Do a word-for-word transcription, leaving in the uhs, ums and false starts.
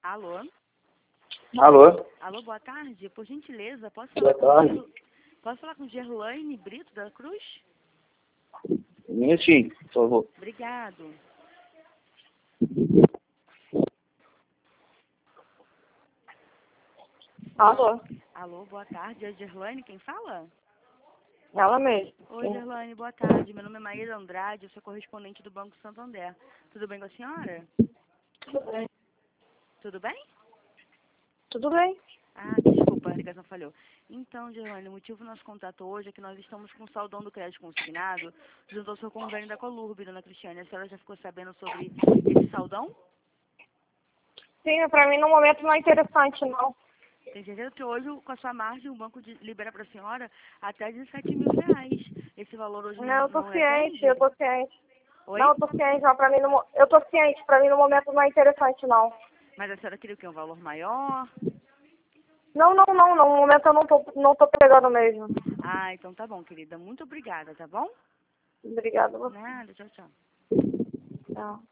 Alô? Alô? Alô, boa tarde. Por gentileza, posso Boa falar com tarde. Ger- posso falar com Gerlaine Brito da Cruz? Um minutinho, por favor. Obrigado. Alô? Alô, boa tarde. É Gerlaine quem fala? Ela mesmo. Oi, Gerlaine, boa tarde. Meu nome é Maíra Andrade, eu sou correspondente do Banco Santander. Tudo bem com a senhora? Tudo bem? Tudo bem? Tudo bem? Ah, desculpa, a ligação falhou. Então, Gerlaine, o motivo do nosso contato hoje é que nós estamos com o saldão do crédito consignado junto ao seu convênio da Colurb, dona Cristiane. A senhora já ficou sabendo sobre esse saldão? Sim, pra mim no momento não é interessante, não. Tem certeza que hoje, com a sua margem, o banco de- libera para a senhora até dezessete mil reais. Esse valor hoje Não, não, eu tô não lhe ciente, atende? eu tô ciente. Oi? Não, eu tô ciente, mas pra mim no, mo- eu tô ciente, pra mim no momento não é interessante, não. Mas a senhora queria o quê? Um valor maior? Não, não, não, no momento eu não tô, não tô pegando mesmo. Ah, então tá bom, querida. Muito obrigada, tá bom? Obrigada, você. Nada, tchau, tchau. Tchau.